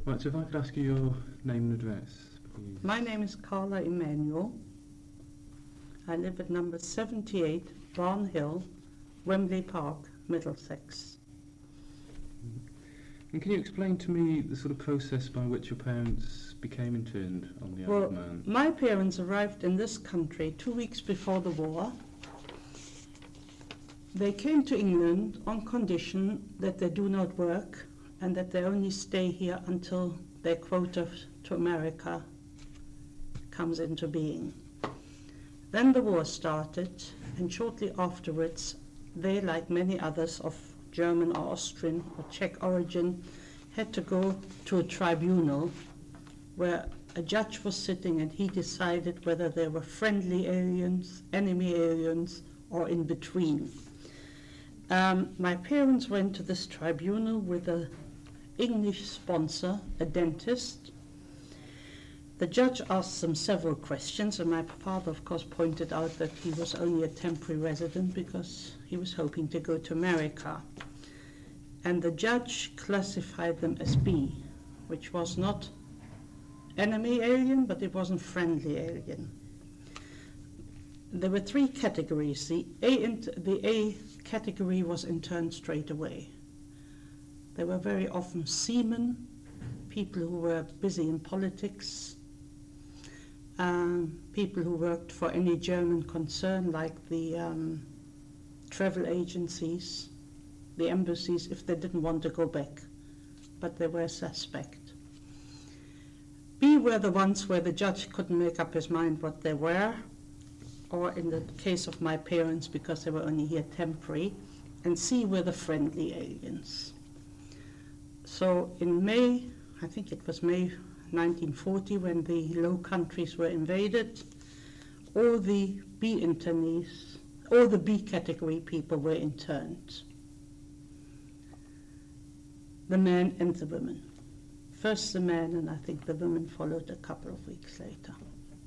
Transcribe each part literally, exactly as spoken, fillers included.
Right, so if I could ask you your name and address, please. My name is Carla Emanuel. I live at number seventy-eight Barn Hill, Wembley Park, Middlesex. And can you explain to me the sort of process by which your parents became interned on the Isle Well, of Man? my parents arrived in this country two weeks before the war. They came to England on condition that they do not work and that they only stay here until their quota to America comes into being. Then the war started, and shortly afterwards, they, like many others of German or Austrian or Czech origin, had to go to a tribunal where a judge was sitting and he decided whether they were friendly aliens, enemy aliens, or in between. Um, my parents went to this tribunal with an English sponsor, a dentist. The judge asked them several questions, and my father, of course, pointed out that he was only a temporary resident because he was hoping to go to America. And the judge classified them as B, which was not enemy alien, but it wasn't friendly alien. There were three categories. The A, the A category was interned straight away. There were very often seamen, people who were busy in politics, um, people who worked for any German concern like the um, travel agencies, the embassies, if they didn't want to go back, but they were suspect. B were the ones where the judge couldn't make up his mind what they were, or in the case of my parents, because they were only here temporary, and C were the friendly aliens. So in May, I think it was May nineteen forty, when the Low Countries were invaded, all the B internees, all the B category people were interned. The men and the women. First the men, and I think the women followed a couple of weeks later.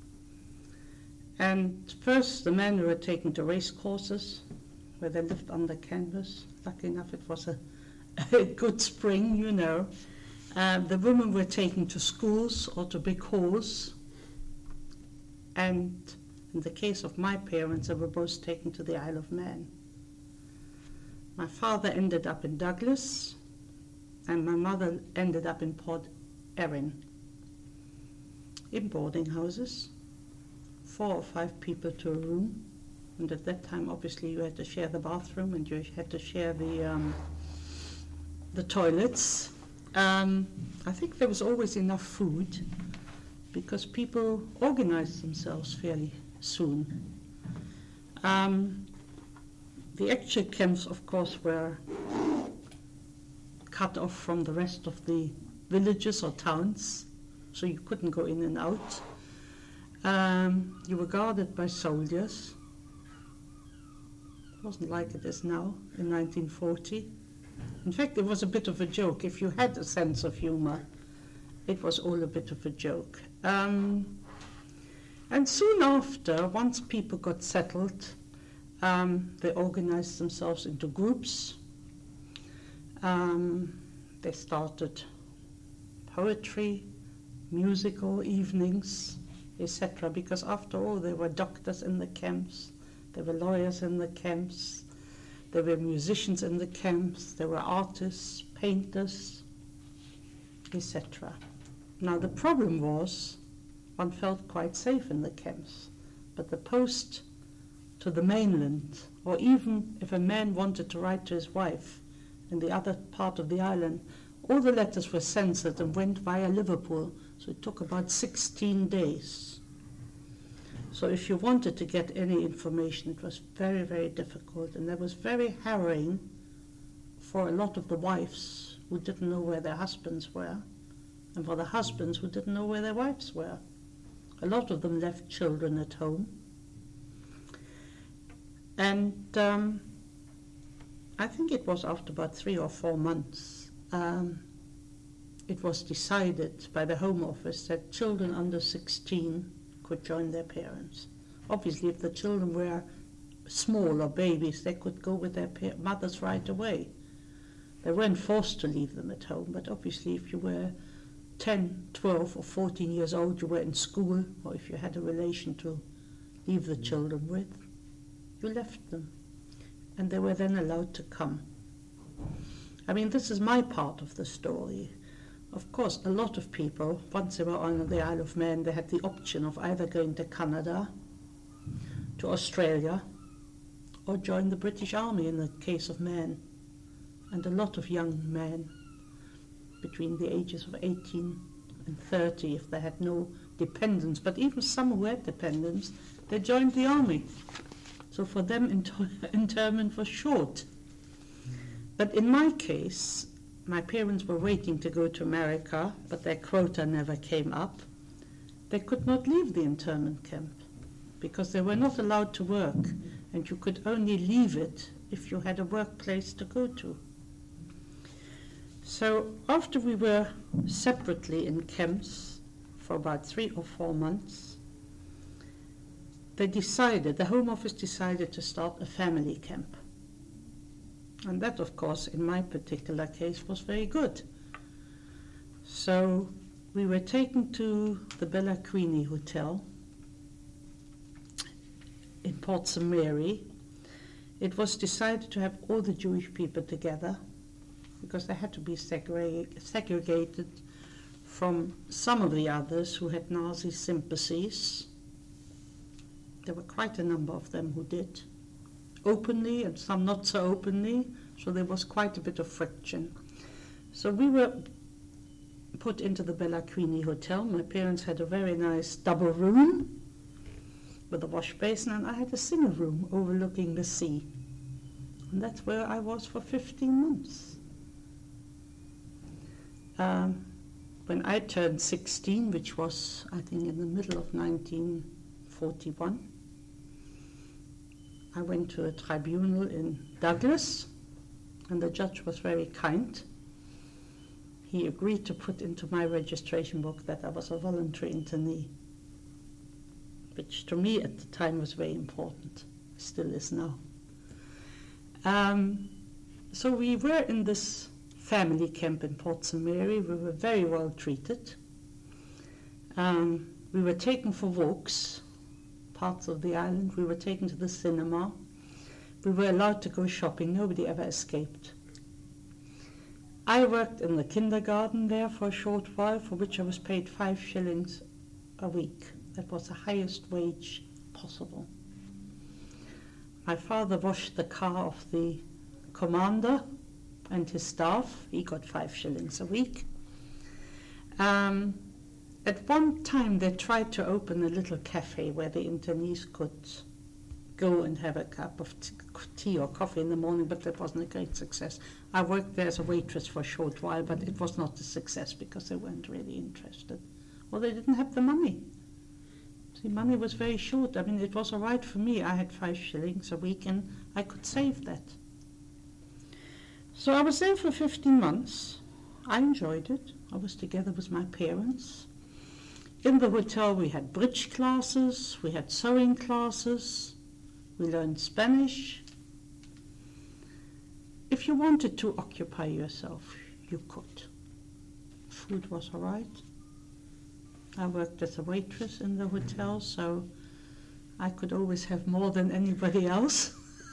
And first the men were taken to race courses, where they lived under canvas. Lucky enough it was a, a good spring, you know. Uh, the women were taken to schools or to big halls. And in the case of my parents, they were both taken to the Isle of Man. My father ended up in Douglas, and my mother ended up in Port Erin, in boarding houses, four or five people to a room. And at that time, obviously, you had to share the bathroom and you had to share the um, the toilets. Um, I think there was always enough food because people organized themselves fairly soon. Um, the actual camps, of course, were cut off from the rest of the villages or towns, so you couldn't go in and out. Um, you were guarded by soldiers. It wasn't like it is now in nineteen forty. In fact, it was a bit of a joke. If you had a sense of humor, it was all a bit of a joke. Um, and soon after, once people got settled, um, they organized themselves into groups. Um, they started poetry, musical evenings, et cetera, because after all, there were doctors in the camps, there were lawyers in the camps, there were musicians in the camps, there were artists, painters, et cetera. Now the problem was, one felt quite safe in the camps, but the post to the mainland, or even if a man wanted to write to his wife in the other part of the island, all the letters were censored and went via Liverpool, so it took about sixteen days. So if you wanted to get any information, it was very, very difficult, and that was very harrowing for a lot of the wives who didn't know where their husbands were, and for the husbands who didn't know where their wives were. A lot of them left children at home. And um, I think it was after about three or four months, um, it was decided by the Home Office that children under sixteen could join their parents. Obviously, if the children were small or babies, they could go with their pa- mothers right away. They weren't forced to leave them at home, but obviously if you were ten, twelve or fourteen years old, you were in school, or if you had a relation to leave the children with, you left them. And they were then allowed to come. I mean, this is my part of the story. Of course, a lot of people, once they were on the Isle of Man, they had the option of either going to Canada, to Australia, or join the British Army in the case of men. And a lot of young men, between the ages of eighteen and thirty, if they had no dependents, but even some who had dependents, they joined the army. So for them, inter- internment was short. But in my case, my parents were waiting to go to America, but their quota never came up. They could not leave the internment camp because they were not allowed to work, and you could only leave it if you had a workplace to go to. So after we were separately in camps for about three or four months, they decided, the Home Office decided to start a family camp. And that, of course, in my particular case, was very good. So we were taken to the Bella Queenie Hotel in Port Saint Mary. It was decided to have all the Jewish people together because they had to be segreg- segregated from some of the others who had Nazi sympathies. There were quite a number of them who did, openly and some not so openly, so there was quite a bit of friction. So we were put into the Bella Queenie Hotel. My parents had a very nice double room with a wash basin, and I had a single room overlooking the sea. And that's where I was for fifteen months. Um, when I turned sixteen, which was, I think, in the middle of nineteen forty-one, I went to a tribunal in Douglas, and the judge was very kind. He agreed to put into my registration book that I was a voluntary internee, which to me at the time was very important, still is now. Um, so we were in this family camp in Port Saint Mary. We were very well treated. Um, we were taken for walks, parts of the island. We were taken to the cinema. We were allowed to go shopping. Nobody ever escaped. I worked in the kindergarten there for a short while, for which I was paid five shillings a week. That was the highest wage possible. My father washed the car of the commander and his staff. He got five shillings a week. Um, at one time they tried to open a little cafe where the internees could go and have a cup of t- tea or coffee in the morning, but that wasn't a great success. I worked there as a waitress for a short while, but it was not a success because they weren't really interested. Or they didn't have the money. See, money was very short. I mean, it was all right for me. I had five shillings a week and I could save that. So I was there for fifteen months. I enjoyed it. I was together with my parents. In the hotel we had bridge classes, we had sewing classes, we learned Spanish. If you wanted to occupy yourself, you could. Food was all right. I worked as a waitress in the hotel, so I could always have more than anybody else.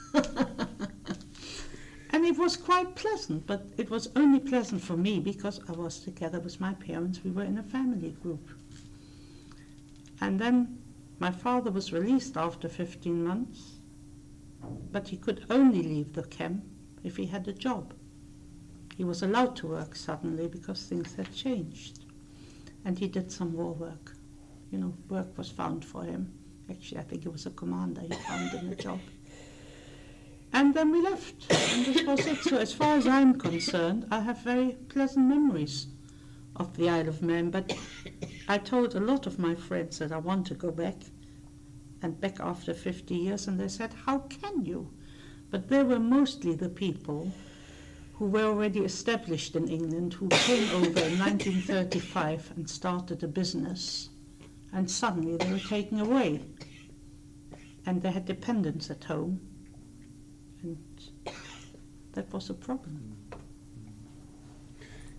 And it was quite pleasant, but it was only pleasant for me because I was together with my parents. We were in a family group. And then my father was released after fifteen months, but he could only leave the camp if he had a job. He was allowed to work suddenly because things had changed. And he did some war work. You know, work was found for him. Actually, I think he was a commander. He found him a job. And then we left, and this was it. So as far as I'm concerned, I have very pleasant memories of the Isle of Man, but I told a lot of my friends that I want to go back, and back after fifty years, and they said, how can you? But they were mostly the people who were already established in England, who came over in nineteen thirty-five and started a business, and suddenly they were taken away, and they had dependents at home. And that was a problem.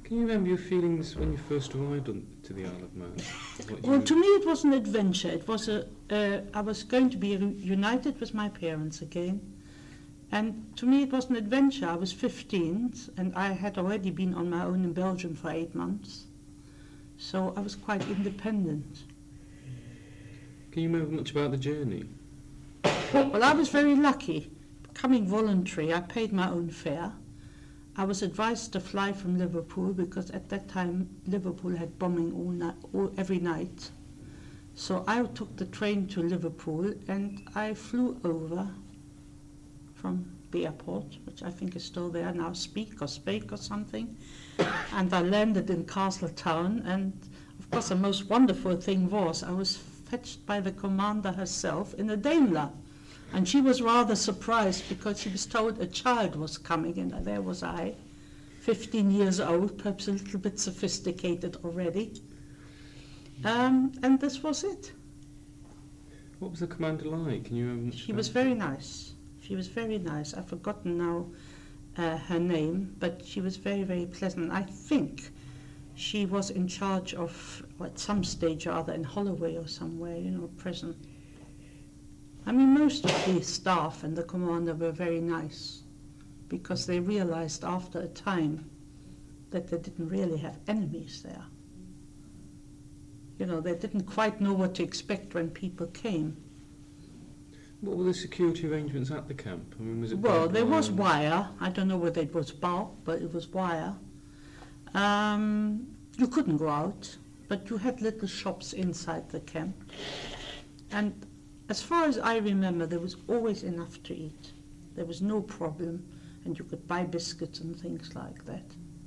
Can you remember your feelings when you first arrived on, to the Isle of Man? What Well, you- to me it was an adventure. It was a, uh, I was going to be reunited with my parents again. And to me it was an adventure. I was fifteen and I had already been on my own in Belgium for eight months. So I was quite independent. Can you remember much about the journey? Well, I was very lucky. Becoming voluntary, I paid my own fare. I was advised to fly from Liverpool because at that time Liverpool had bombing all night, all, every night. So I took the train to Liverpool and I flew over from the airport, which I think is still there now, Speak or Spake or something. And I landed in Castletown, and of course the most wonderful thing was I was fetched by the commander herself in a Daimler. And she was rather surprised because she was told a child was coming, and there was I, fifteen years old, perhaps a little bit sophisticated already. Um, and this was it. What was the commander like? Can you remember much She about was it? very nice. She was very nice. I've forgotten now uh, her name, but she was very, very pleasant. I think she was in charge of, well, at some stage or other, in Holloway or somewhere, you know, prison. I mean, most of the staff and the commander were very nice because they realized after a time that they didn't really have enemies there. You know, they didn't quite know what to expect when people came. What were the security arrangements at the camp? I mean, was it Well, barbed there was wire? wire. I don't know whether it was bulk, but it was wire. Um, you couldn't go out, but you had little shops inside the camp. And as far as I remember, there was always enough to eat. There was no problem, and you could buy biscuits and things like that.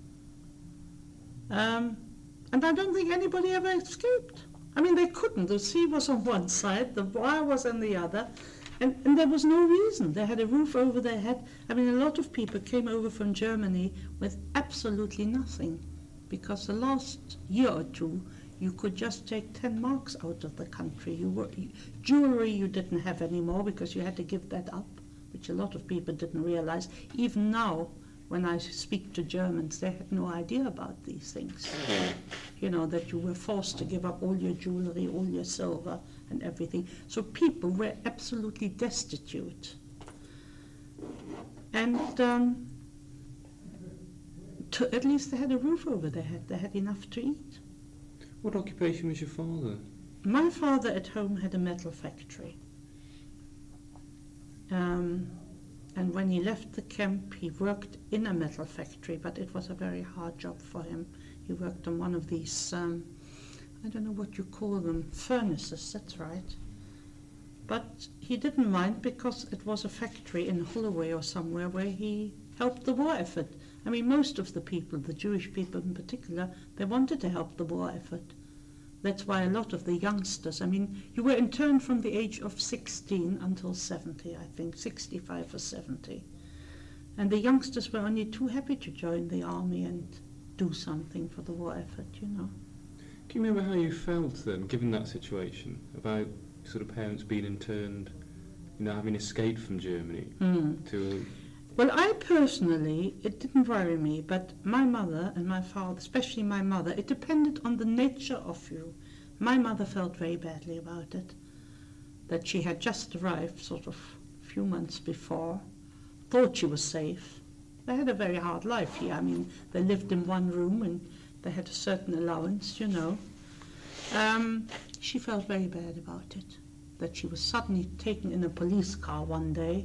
Um, and I don't think anybody ever escaped. I mean, they couldn't. The sea was on one side, the wire was on the other, and, and there was no reason. They had a roof over their head. I mean, a lot of people came over from Germany with absolutely nothing, because the last year or two, you could just take ten marks out of the country. You were, you, jewelry you didn't have anymore because you had to give that up, which a lot of people didn't realize. Even now, when I speak to Germans, they had no idea about these things. You know, that you were forced to give up all your jewelry, all your silver and everything. So people were absolutely destitute. And um, to, at least they had a roof over their head. They had enough to eat. What occupation was your father? My father at home had a metal factory. Um, and when he left the camp, he worked in a metal factory, but it was a very hard job for him. He worked on one of these, um, I don't know what you call them, furnaces, that's right. But he didn't mind because it was a factory in Holloway or somewhere where he helped the war effort. I mean, most of the people, the Jewish people in particular, they wanted to help the war effort. That's why a lot of the youngsters, I mean, you were interned from the age of sixteen until seventy, I think, sixty-five or seventy. And the youngsters were only too happy to join the army and do something for the war effort, you know. Can you remember how you felt then, given that situation, about sort of parents being interned, you know, having escaped from Germany Mm. to Well, I personally, it didn't worry me, but my mother and my father, especially my mother, it depended on the nature of you. My mother felt very badly about it, that she had just arrived sort of a few months before, thought she was safe. They had a very hard life here. I mean, they lived in one room and they had a certain allowance, you know. Um, she felt very bad about it, that she was suddenly taken in a police car one day,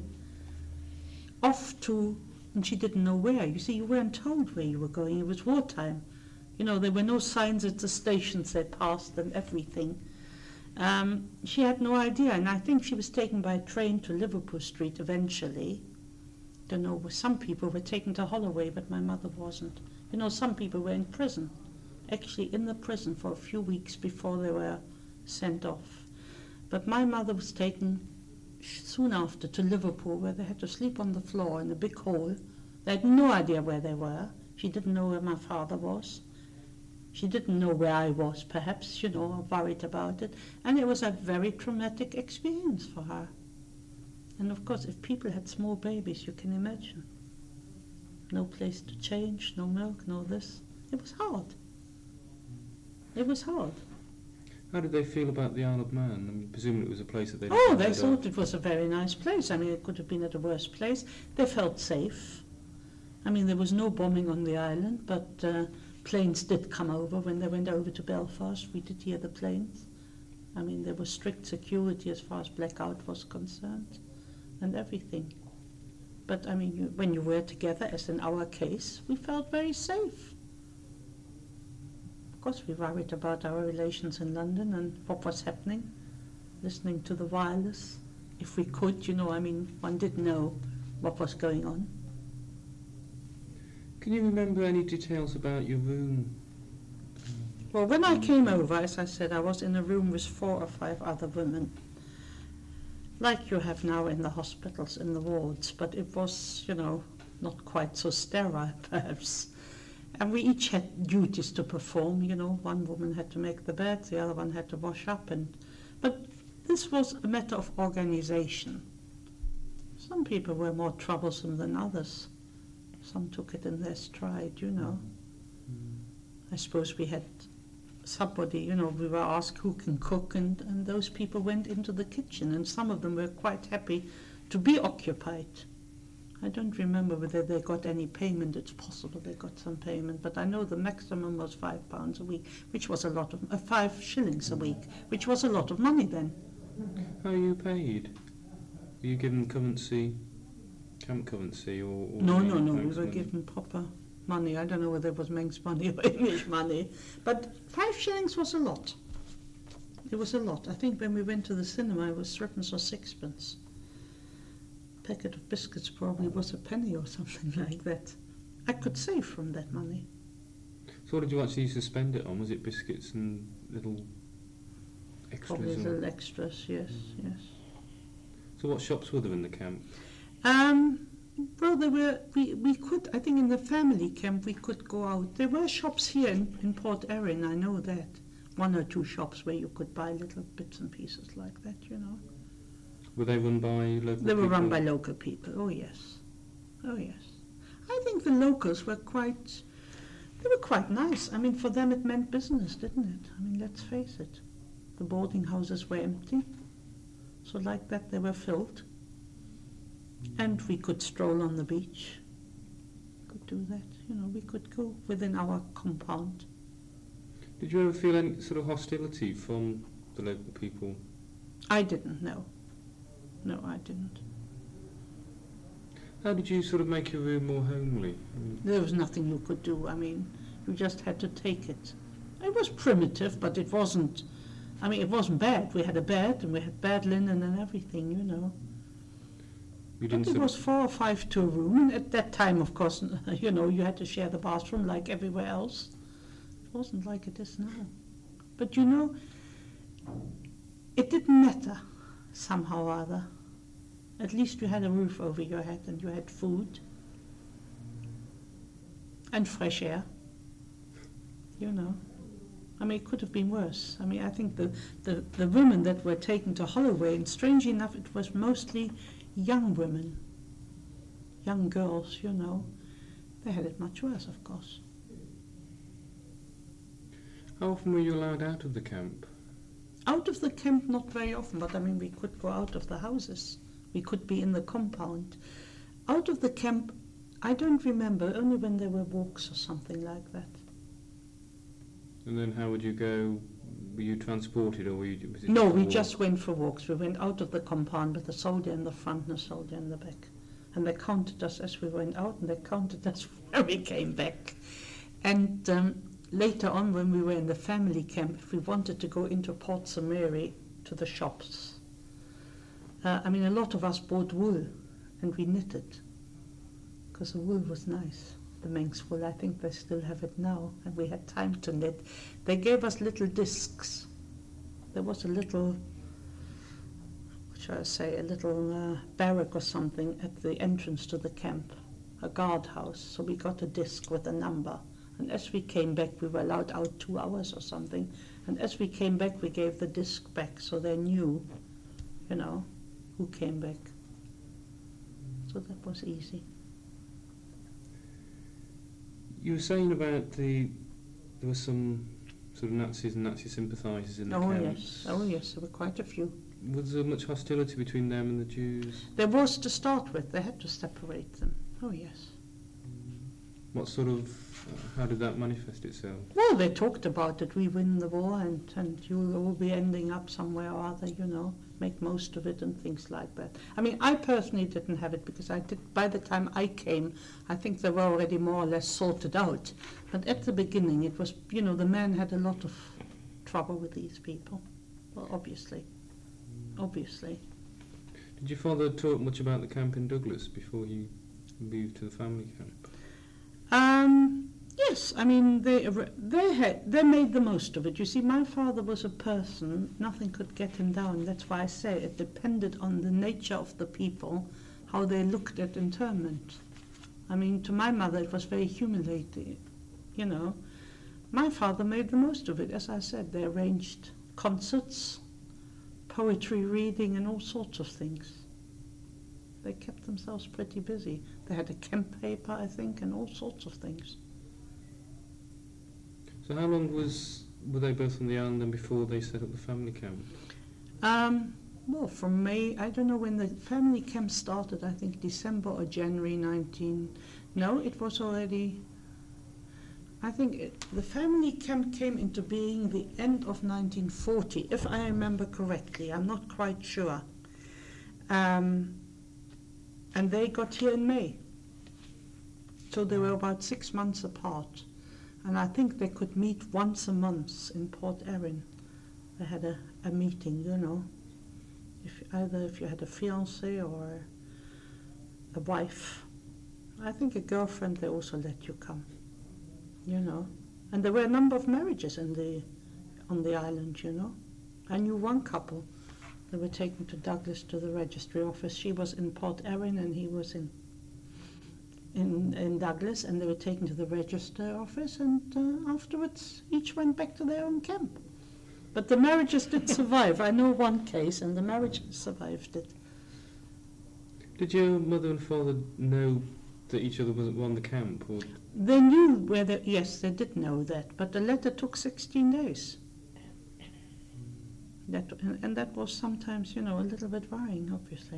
off to, and she didn't know where. You see, you weren't told where you were going. It was wartime. You know, there were no signs at the stations they passed and everything. Um, she had no idea, and I think she was taken by train to Liverpool Street eventually. Don't know, some people were taken to Holloway, but my mother wasn't. You know, some people were in prison, actually in the prison for a few weeks before they were sent off. But my mother was taken soon after to Liverpool, where they had to sleep on the floor in a big hall. They had no idea where they were. She didn't know where my father was. She didn't know where I was, perhaps, you know, worried about it. And it was a very traumatic experience for her. And of course, if people had small babies, you can imagine. No place to change, no milk, no this. It was hard. It was hard. How did they feel about the Isle of Man? I mean, presumably it was a place that they... Oh, they thought it was a very nice place. I mean, it could have been at a worse place. They felt safe. I mean, there was no bombing on the island, but uh, planes did come over when they went over to Belfast. We did hear the planes. I mean, there was strict security as far as blackout was concerned and everything. But, I mean, you, when you were together, as in our case, we felt very safe. Of course, we worried about our relations in London and what was happening, listening to the wireless. If we could, you know, I mean, one did know what was going on. Can you remember any details about your room? Well, when I came over, as I said, I was in a room with four or five other women, like you have now in the hospitals, in the wards, but it was, you know, not quite so sterile, perhaps. And we each had duties to perform, you know. One woman had to make the bed, the other one had to wash up. and But this was a matter of organization. Some people were more troublesome than others. Some took it in their stride, you know. Mm. I suppose we had somebody, you know, we were asked who can cook, and, and those people went into the kitchen, and some of them were quite happy to be occupied. I don't remember whether they got any payment. It's possible they got some payment, but I know the maximum was five pounds a week, which was a lot of, uh, five shillings a week, which was a lot of money then. How are you paid? Were you given currency, camp currency, or...? or no, no, no, we were money? given proper money. I don't know whether it was Manx money or English money, but five shillings was a lot. It was a lot. I think when we went to the cinema, it was threepence or sixpence. Packet of biscuits probably was a penny or something like that. I could save from that money. So what did you actually use to spend it on? Was it biscuits and little extras? Probably or? little extras, yes, yes. So what shops were there in the camp? Um, well, there were, we, we could, I think in the family camp we could go out. There were shops here in, in Port Erin, I know that. One or two shops where you could buy little bits and pieces like that, you know. Were they run by local people? They were run by local people, oh yes. Oh yes. I think the locals were quite, they were quite nice. I mean, for them it meant business, didn't it? I mean, let's face it. The boarding houses were empty. So like that they were filled. And we could stroll on the beach. Could do that, you know, we could go within our compound. Did you ever feel any sort of hostility from the local people? I didn't, no. No, I didn't. How did you sort of make your room more homely? I mean, There was nothing you could do. I mean, you just had to take it. It was primitive, but it wasn't, I mean, it wasn't bad. We had a bed and we had bed linen and everything, you know. you But didn't it sort was of, four or five to a room, and at that time, of course, you know, you had to share the bathroom like everywhere else. It wasn't like it is now. But you know, it didn't matter somehow or other. At least you had a roof over your head and you had food and fresh air, you know. I mean, it could have been worse. I mean, I think the, the, the women that were taken to Holloway, and strangely enough, it was mostly young women, young girls, you know. They had it much worse, of course. how often were you allowed out of the camp? Out of the camp, not very often, but I mean, we could go out of the houses. We could be in the compound. Out of the camp, I don't remember, only when there were walks or something like that. And then how would you go? Were you transported, or were you... Was it No, just a we walk? just went for walks. We went out of the compound with a soldier in the front and a soldier in the back. And they counted us as we went out, and they counted us when we came back. And um, later on, when we were in the family camp, if we wanted to go into Port Saint Mary to the shops, uh, I mean, a lot of us bought wool, and we knitted, because the wool was nice. The Manx wool, I think they still have it now, and we had time to knit. They gave us little discs. There was a little, what shall I say, a little uh, barrack or something at the entrance to the camp, a guardhouse. So we got a disc with a number. And as we came back, we were allowed out two hours or something. And as we came back, we gave the disc back, so they knew, you know, who came back. So that was easy. You were saying about the there were some sort of Nazis and Nazi sympathisers in the Oh camps. yes, oh yes, there were quite a few. Was there much hostility between them and the Jews? There was to start with, they had to separate them. Oh yes. What sort of, uh, how did that manifest itself? Well, they talked about it, we win the war and, and you'll all be ending up somewhere or other, you know, make most of it and things like that. I mean, I personally didn't have it because I did, by the time I came, I think they were already more or less sorted out. But at the beginning it was, you know, the men had a lot of trouble with these people. Well, obviously. Obviously. Did your father talk much about the camp in Douglas before he moved to the family camp? Um, yes, I mean, they they had, they made the most of it. You see, my father was a person, nothing could get him down. That's why I say it depended on the nature of the people, how they looked at internment. I mean, to my mother it was very humiliating, you know. My father made the most of it. As I said, they arranged concerts, poetry reading and all sorts of things. They kept themselves pretty busy. They had a camp paper, I think, and all sorts of things. So how long was were they both on the island then before they set up the family camp? Um, well, from May, I don't know when the family camp started, I think December or January nineteen... No, it was already... I think it, the family camp came into being the end of nineteen forty, if I remember correctly. I'm not quite sure. Um, and they got here in May. So they were about six months apart. And I think they could meet once a month in Port Erin. They had a, a meeting, you know. If either if you had a fiancé or a wife. I think a girlfriend, they also let you come. You know, and there were a number of marriages in the, on the island, you know. I knew one couple. They were taken to Douglas to the registry office. She was in Port Erin and he was in, in, in Douglas, and they were taken to the register office, and uh, afterwards each went back to their own camp. But the marriages did survive. I know one case, and the marriages survived it. Did your mother and father know that each other wasn't on the camp? Or? They knew where they, yes, they did know that, but the letter took sixteen days. That, and, and that was sometimes, you know, a little bit worrying, obviously.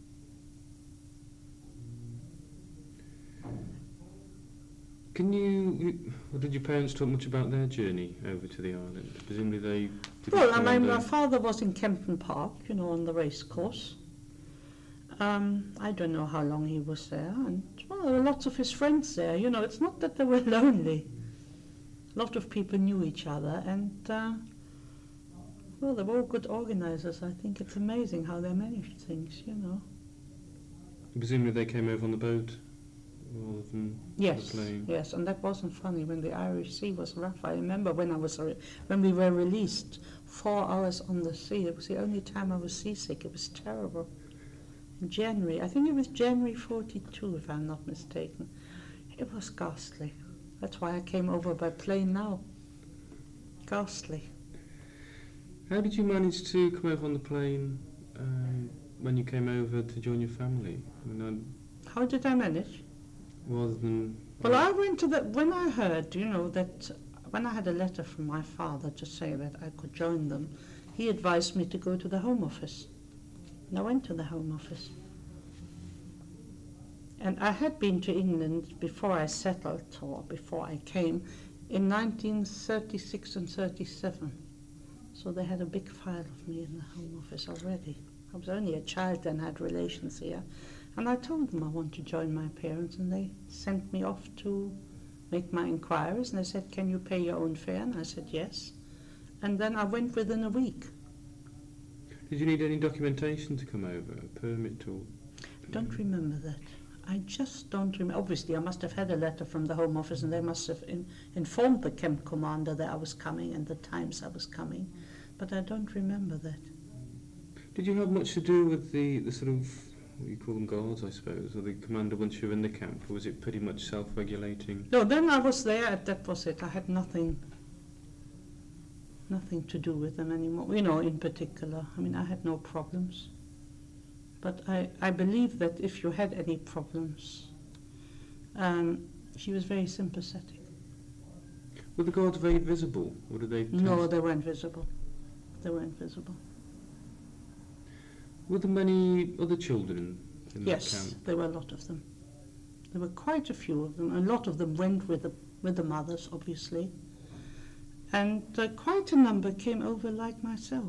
Can you, or did your parents talk much about their journey over to the island? Presumably they... did Well, I mean, there. my father was in Kempton Park, you know, on the race course. Um, I don't know how long he was there, and well, there were lots of his friends there. You know, it's not that they were lonely. A lot of people knew each other, and uh, well, they were all good organisers. I think it's amazing how they managed things, you know. Presumably they came over on the boat rather than Yes, the plane. yes, and that wasn't funny when the Irish Sea was rough. I remember when I was re- when we were released, four hours on the sea. It was the only time I was seasick. It was terrible. In January, I think it was January forty-two, if I'm not mistaken. It was ghastly. That's why I came over by plane now. Ghastly. How did you manage to come over on the plane um, when you came over to join your family? I mean, How did I manage? rather than... Well, I went to the, when I heard, you know, that when I had a letter from my father to say that I could join them, he advised me to go to the Home Office. And I went to the Home Office. And I had been to England before I settled, or before I came, in nineteen thirty-six and thirty-seven. So they had a big file of me in the Home Office already. I was only a child then, had relations here. And I told them I want to join my parents, and they sent me off to make my inquiries. And they said, can you pay your own fare? And I said, yes. And then I went within a week. Did you need any documentation to come over, a permit or... Don't remember that. I just don't remember. Obviously, I must have had a letter from the Home Office, and they must have in, informed the camp commander that I was coming and the times I was coming. But I don't remember that. Did you have much to do with the, the sort of, what you call them, guards, I suppose, or the commander once you were in the camp, or was it pretty much self-regulating? No, then I was there, and that was it. I had nothing, nothing to do with them anymore, you know, in particular. I mean, I had no problems. But I, I believe that if you had any problems, um, She was very sympathetic. Were the guards very visible, or did they? No, tend- they weren't visible. They weren't visible. Were there many other children in that Yes, camp? there were a lot of them. There were quite a few of them. A lot of them went with the, with the mothers, obviously. And uh, quite a number came over like myself.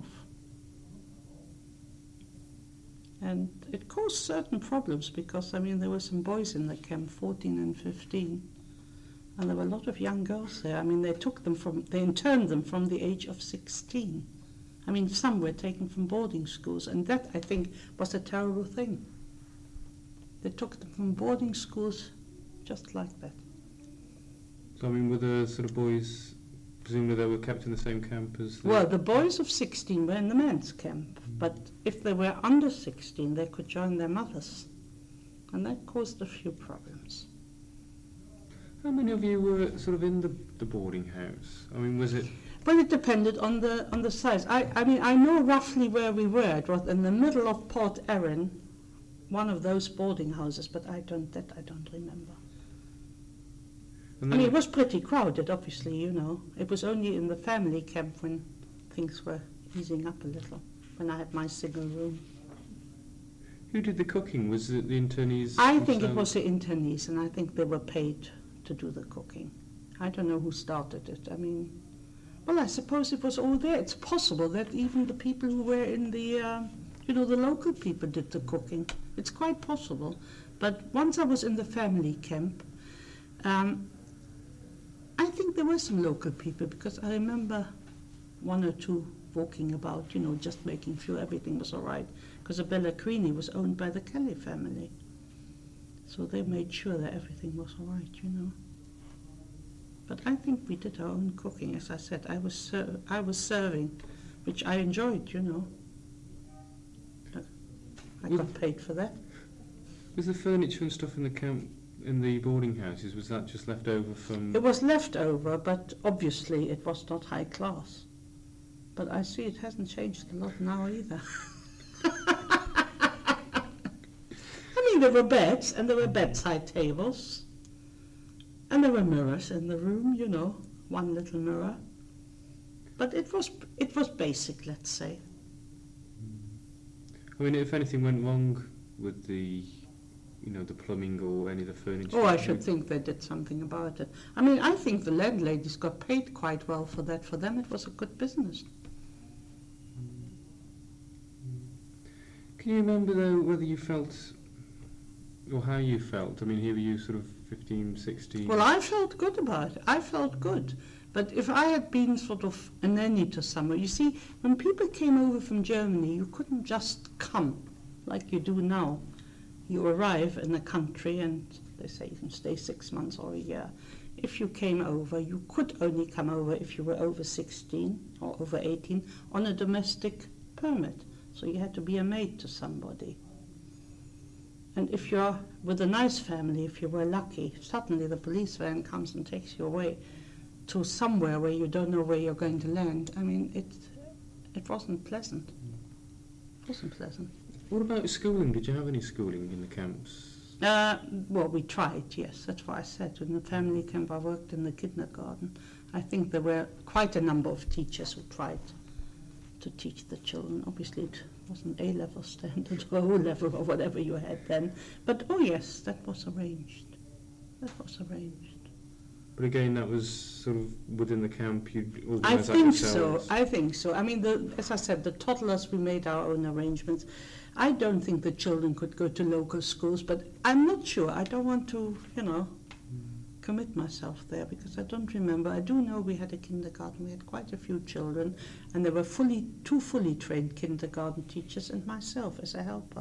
And it caused certain problems because, I mean, there were some boys in the camp, fourteen and fifteen. And there were a lot of young girls there. I mean, they took them from, they interned them from the age of sixteen. I mean, some were taken from boarding schools, and that, I think, was a terrible thing. They took them from boarding schools just like that. So I mean, were the sort of boys, presumably they were kept in the same camp as the... Well, the boys of sixteen were in the men's camp, but if they were under sixteen, they could join their mothers. And that caused a few problems. How many of you were sort of in the, the boarding house? I mean, was it... Well, it depended on the on the size. I, I mean, I know roughly where we were. It was in the middle of Port Erin, one of those boarding houses, but I don't, that I don't remember. And I then mean, it was pretty crowded, obviously, you know. It was only in the family camp when things were easing up a little, when I had my single room. who did the cooking? Was it the internees? I think it themselves? was the internees, and I think they were paid to do the cooking. I don't know who started it. I mean, well, I suppose it was all there. It's possible that even the people who were in the, uh, you know, the local people did the cooking. It's quite possible. But once I was in the family camp, um, I think there were some local people, because I remember one or two walking about, you know, just making sure everything was all right, because the Bella Creaney was owned by the Kelly family. So they made sure that everything was all right, you know. But I think we did our own cooking. As I said, I was ser- I was serving, which I enjoyed, you know. I got paid for that. Was the furniture and stuff in the camp, in the boarding houses, was that just left over from... It was left over, but obviously it was not high class. But I see it hasn't changed a lot now either. I mean, there were beds, and there were bedside tables. And there were mirrors in the room, you know, one little mirror. But it was it was basic, let's say. I mean, if anything went wrong with the, you know, the plumbing or any of the furniture... Oh, I should think they did something about it. I mean, I think the landladies got paid quite well for that. For them, it was a good business. Can you remember, though, whether you felt, or how you felt? I mean, here were you sort of fifteen, sixteen... Well, I felt good about it. I felt good. But if I had been sort of a nanny to somewhere, you see, when people came over from Germany, you couldn't just come like you do now. You arrive in a country and they say you can stay six months or a year. If you came over, you could only come over if you were over sixteen or over eighteen on a domestic permit. So you had to be a maid to somebody. And if you're with a nice family, if you were lucky, suddenly the police van comes and takes you away to somewhere where you don't know where you're going to land. I mean, it it wasn't pleasant. It wasn't pleasant. What about schooling? Did you have any schooling in the camps? Uh, well, we tried, yes. That's what I said. In the family camp, I worked in the kindergarten. I think there were quite a number of teachers who tried to teach the children. Obviously, it wasn't A-level standard or O-level or whatever you had then. But, oh yes, that was arranged. That was arranged. But again, that was sort of within the camp, you'd I organise that think so. yourselves? I think so. I mean, the, as I said, the toddlers, we made our own arrangements. I don't think the children could go to local schools, but I'm not sure. I don't want to, you know, commit myself there because I don't remember. I do know we had a kindergarten. We had quite a few children, and there were fully two fully trained kindergarten teachers and myself as a helper.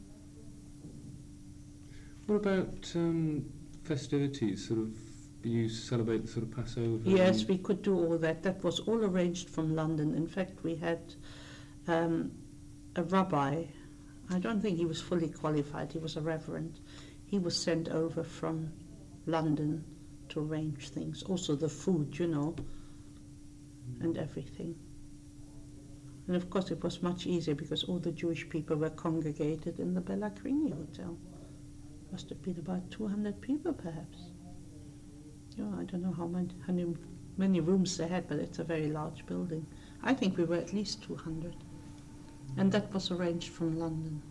What about um, festivities? Sort of, you celebrate the sort of Passover? Yes, and- we could do all that. That was all arranged from London. In fact, we had um, a rabbi. I don't think he was fully qualified. He was a reverend. He was sent over from London to arrange things. Also the food, you know, and everything. And of course it was much easier because all the Jewish people were congregated in the Bella Creaney Hotel. Must have been about two hundred people perhaps. Yeah, I don't know how many, how many many rooms they had, but it's a very large building. I think we were at least two hundred. And that was arranged from London.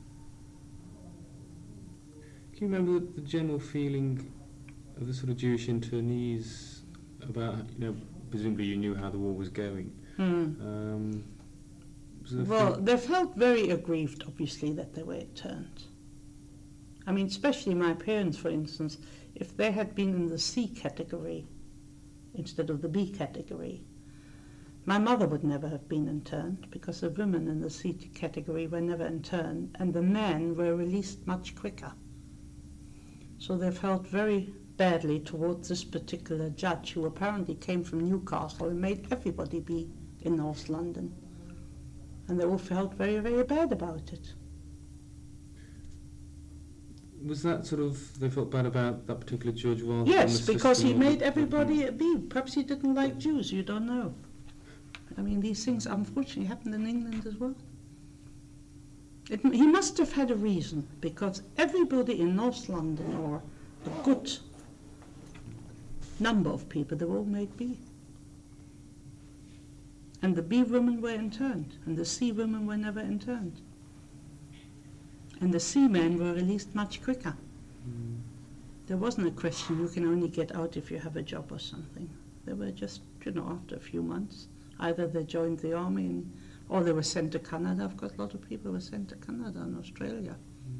Can you remember the, the general feeling of the sort of Jewish internees about, you know, presumably you knew how the war was going. Hmm. Um, was there a Well, feel- they felt very aggrieved, obviously, that they were interned. I mean, especially my parents, for instance, if they had been in the C category instead of the B category, my mother would never have been interned because the women in the C category were never interned and the men were released much quicker. So they felt very badly towards this particular judge who apparently came from Newcastle and made everybody be in North London. And they all felt very, very bad about it. was that sort of, they felt bad about that particular judge while Yes, in the because he system, or made the- everybody be. Perhaps he didn't like Jews, you don't know. I mean, these things unfortunately happened in England as well. It, he must have had a reason, because everybody in North London, or a good number of people, they were all made B. And the B women were interned, and the C women were never interned. And the C men were released much quicker. Mm. There wasn't a question, you can only get out if you have a job or something. They were just, you know, after a few months, either they joined the army and, or they were sent to Canada. Of course, a lot of people were sent to Canada and Australia.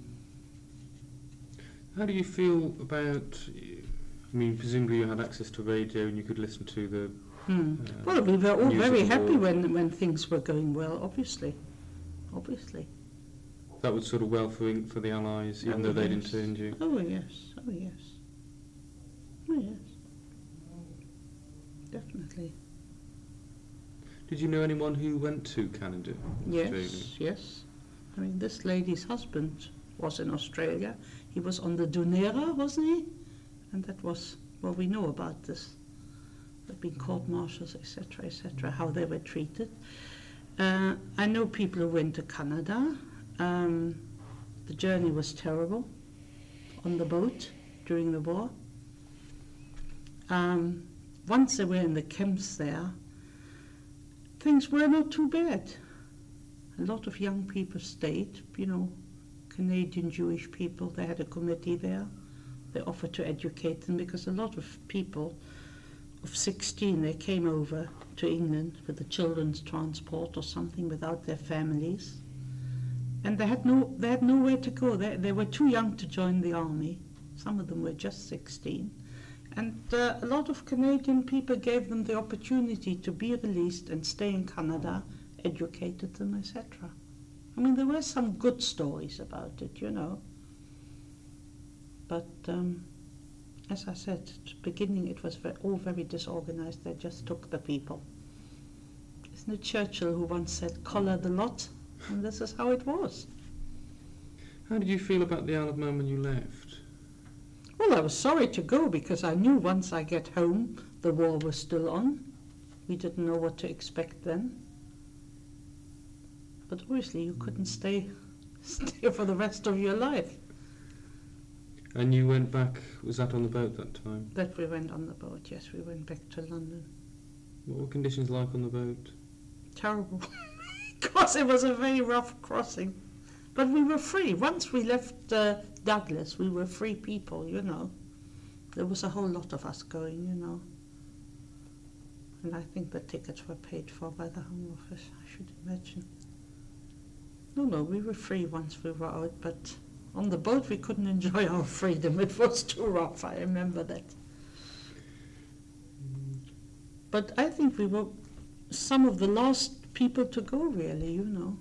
How do you feel about, I mean, presumably you had access to radio and you could listen to the... Hmm. Uh, Well, we were all news very of the happy war. when, when things were going well, obviously. Obviously. That was sort of welfare for the Allies, even Oh, though they'd yes. interned you. Oh, yes. Oh, yes. Oh, yes. Definitely. Did you know anyone who went to Canada? Australia? Yes, yes. I mean, this lady's husband was in Australia. He was on the Dunera, wasn't he? And that was, well, we know about this. There've been court-martials, et cetera, et cetera, how they were treated. Uh, I know people who went to Canada. Um, the journey was terrible on the boat during the war. Um, once they were in the camps there, things were not too bad. A lot of young people stayed, you know, Canadian Jewish people. They had a committee there. They offered to educate them because a lot of people of sixteen, they came over to England with the children's transport or something without their families. And they had no, they had nowhere to go. They, they were too young to join the army. Some of them were just sixteen. And uh, a lot of Canadian people gave them the opportunity to be released and stay in Canada, educated them, et cetera. I mean, there were some good stories about it, you know. But um, as I said, at the beginning it was ve- all very disorganized. They just took the people. Isn't it Churchill who once said, collar the lot? And this is how it was. How did you feel about the Isle of Man when you left? Well, I was sorry to go because I knew once I get home the war was still on. We didn't know what to expect then. But obviously you couldn't stay, stay for the rest of your life. And you went back, was that on the boat that time? That we went on the boat, yes, we went back to London. What were conditions like on the boat? Terrible. Because it was a very rough crossing. But we were free. Once we left uh, Douglas, we were free people, you know. There was a whole lot of us going, you know. And I think the tickets were paid for by the Home Office, I should imagine. No, no, we were free once we were out, but on the boat we couldn't enjoy our freedom. It was too rough, I remember that. But I think we were some of the last people to go, really, you know.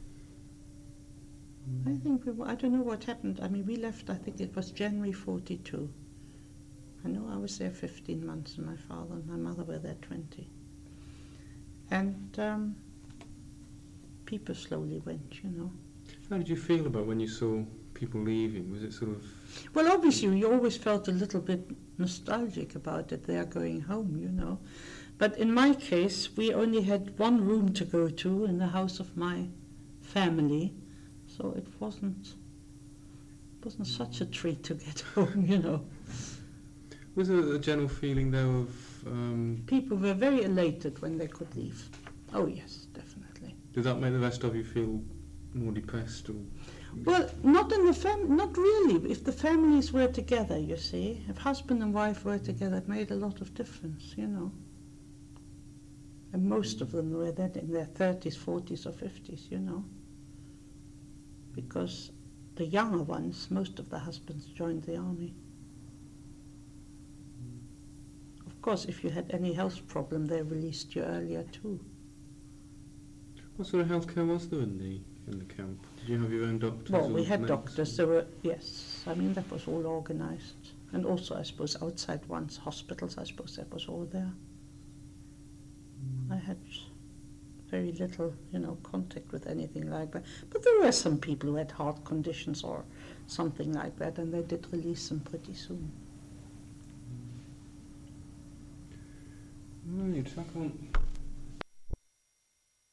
I think we were, I don't know what happened. I mean, we left, I think it was January forty-two. I know I was there fifteen months, and my father and my mother were there twenty. And um, people slowly went, you know. How did you feel about when you saw people leaving? Was it sort of... Well, obviously, you always felt a little bit nostalgic about it. They are going home, you know. But in my case, we only had one room to go to in the house of my family. So it wasn't wasn't such a treat to get home, you know. Was there a general feeling though of, um, People were very elated when they could leave. Oh yes, definitely. did that make the rest of you feel more depressed? Or Well, not in the fam, not really. If the families were together, you see, if husband and wife were together, it made a lot of difference, you know. And most of them were then in their thirties, forties or fifties, you know. Because the younger ones, most of the husbands joined the army. Of course, if you had any health problem, they released you earlier too. what sort of healthcare was there in the in the camp? Did you have your own doctors? Well, or we had medics doctors, or- there were, yes, I mean that was all organised. And also, I suppose, outside ones, hospitals, I suppose that was all there. I had very little, you know, contact with anything like that. But there were some people who had heart conditions or something like that, and they did release them pretty soon. Right, I can't